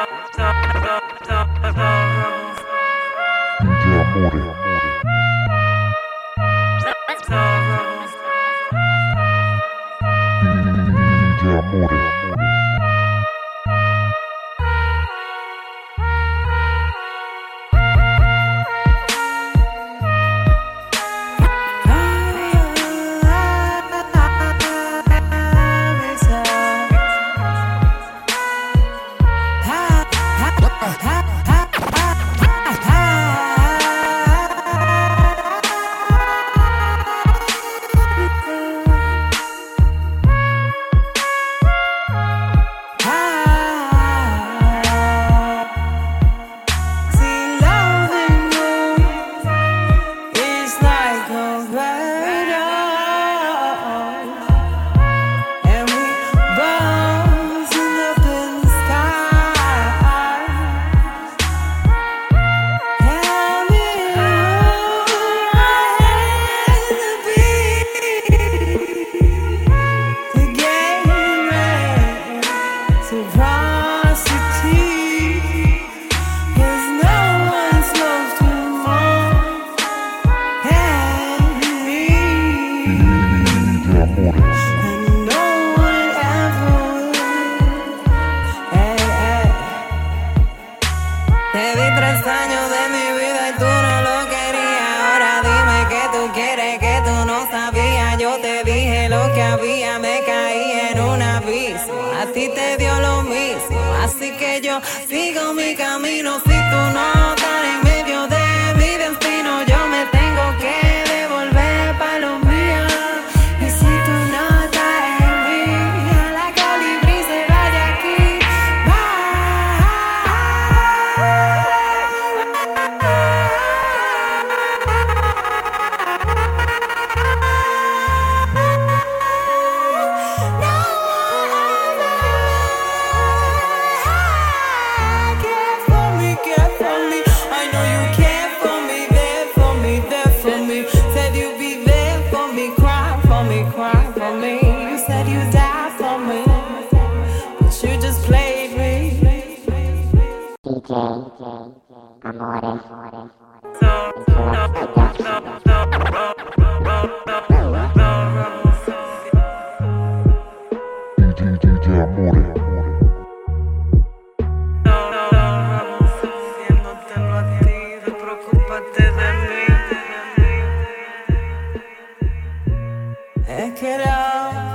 Te di 3 años de mi vida y tú no lo querías. Ahora dime que tú quieres, que tú no sabías. Yo te dije lo que había, me caí en un abismo. A ti te dio lo mismo, así que yo sigo mi camino. Si tú no estás en medio de mi destino, yo me tengo que devolver pa' lo mío. Y si tú no estás en mí, a la colibrí se va de aquí. Es que